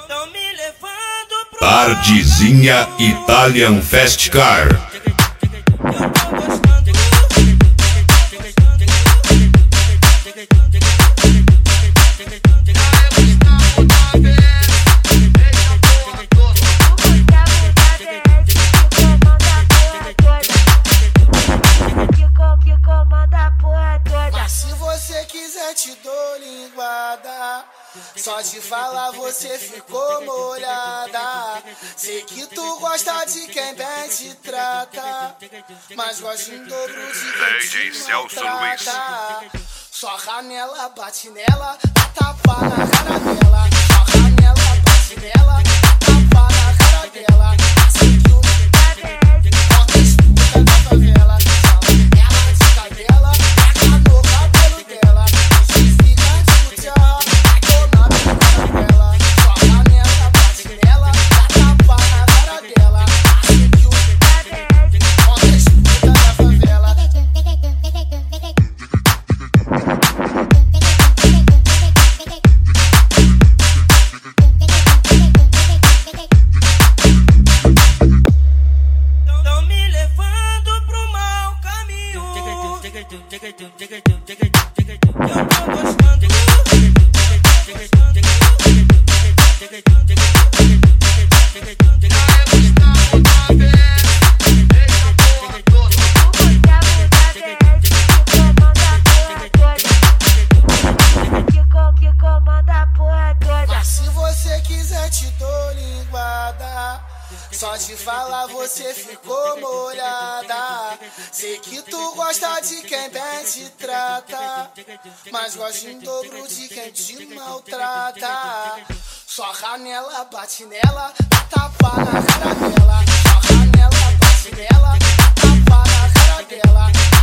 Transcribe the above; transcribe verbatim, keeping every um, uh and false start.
Tão me levando pro Tardezinha Italian Fast Car. Mas se você quiser te dou linguada, só de falar você ficou molhada. Sei que tu gosta de quem bem te trata, mas gosta em dobro de quem te maltrata. Só ranela bate nela, dá tapa na cara dela. Só ranela bate nela, dá tapa na cara dela. Assim que o bota escuta da favela, ela de cadela, pega no cabelo dela, desliga de tchau, toma na cara dela. Só ranela bate nela, dá tapa na cara dela. Assim que o bota escuta da favela. Tão me levando pro mau caminho. Eu tô gostando. Mas se você quiser te dou linguada, só de falar você ficou molhada. Sei que tu gosta de quem bem te trata, mas gosta em dobro de quem te maltrata. Só ranela bate nela, dá tapa na cara dela. Só ranela bate nela, dá tapa na cara dela.